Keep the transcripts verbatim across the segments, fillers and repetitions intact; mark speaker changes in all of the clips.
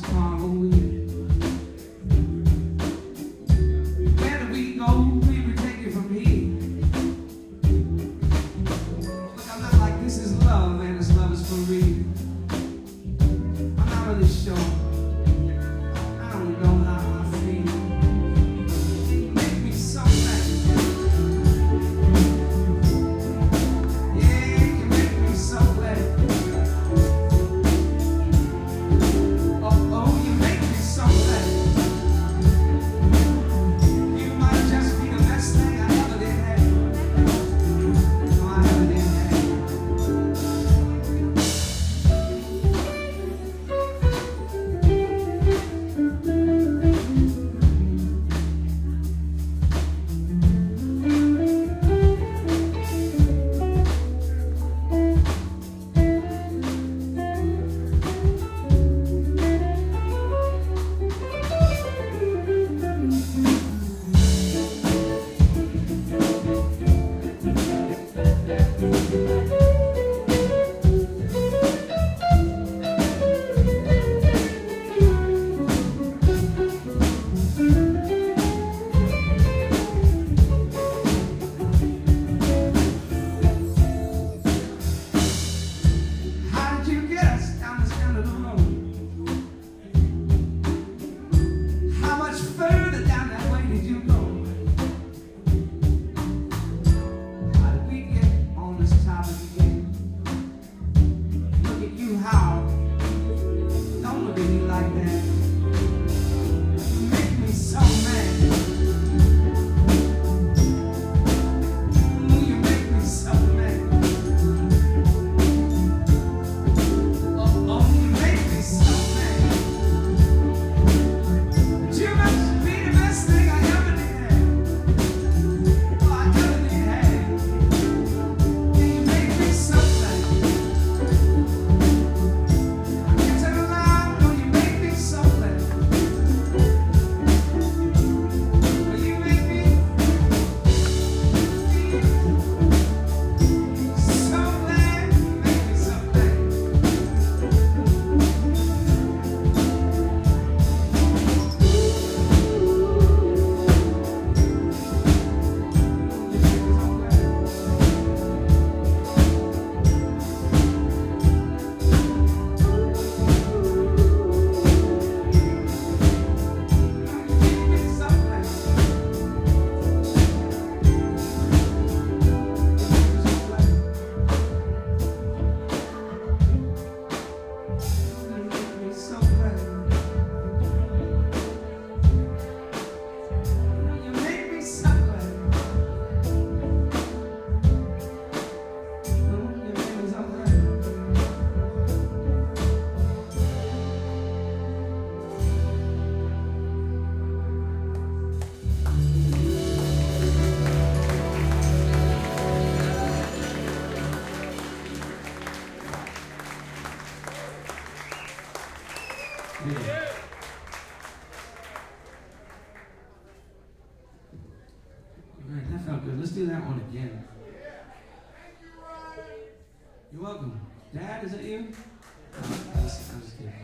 Speaker 1: carnival week. Where do we go? Where we take it from here? Look, I'm not like this is love, and this love is for real. I'm not really sure. I don't know how I feel. You make me so mad. Yeah, you make me so glad. Yeah. All right, that felt good. Let's do that one again. You're welcome. Dad, is that you? Oh, I'm, just, I'm just kidding.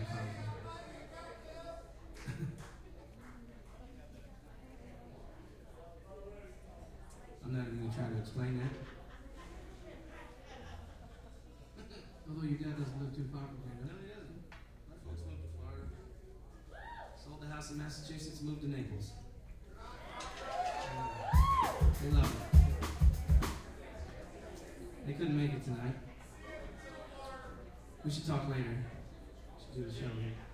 Speaker 1: I'm not even going to try to explain that. Although your dad doesn't live too far from here. No, he doesn't. My folks moved to Florida. Sold the house in Massachusetts, moved to Naples. Yeah. They love it. They couldn't make it tonight. We should talk later. We should do the show here.